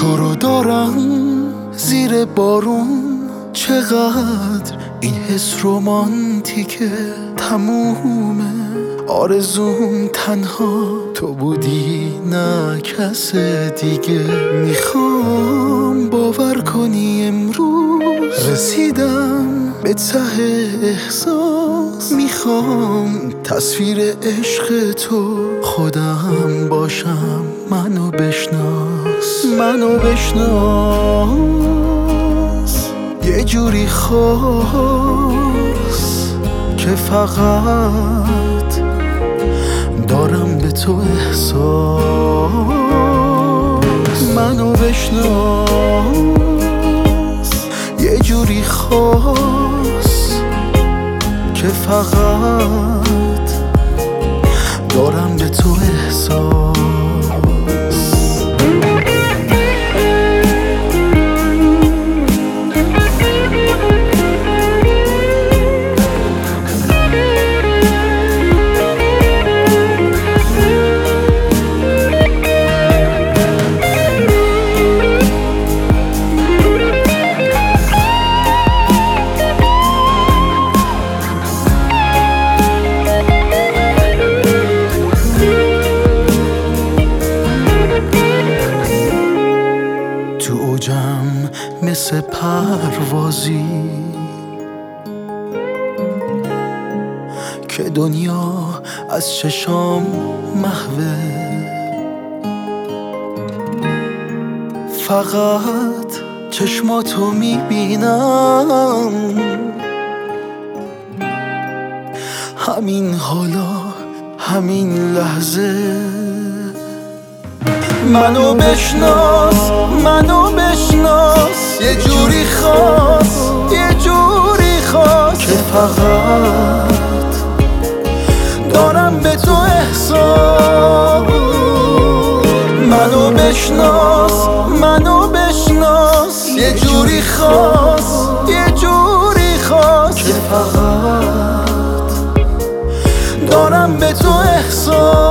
تو رو دارم زیر بارون، چقدر این حس رومانتیکه. تمومه آرزوم تنها تو بودی، نه کس دیگه. میخوام باور کنی امروز رسیدم به ته احساس. میخوام تصویر عشق تو خودم باشم. منو بشناس، منو بشناس. یه جوری خاص که فقط دارم به تو احساس. منو بشناس، یه جوری خاص که فقط دارم به تو احساس. تو اوجم مثل پروازی که دنیا از چشام محوه. فقط چشماتو میبینم، همین حالا، همین لحظه. منو بشناس، منو بشناس. یه جوری خاص، یه جوری خاص که فقط دارم به تو احساس. منو بشناس، منو بشناس. یه جوری خاص، یه جوری خاص که فقط دارم به تو احساس.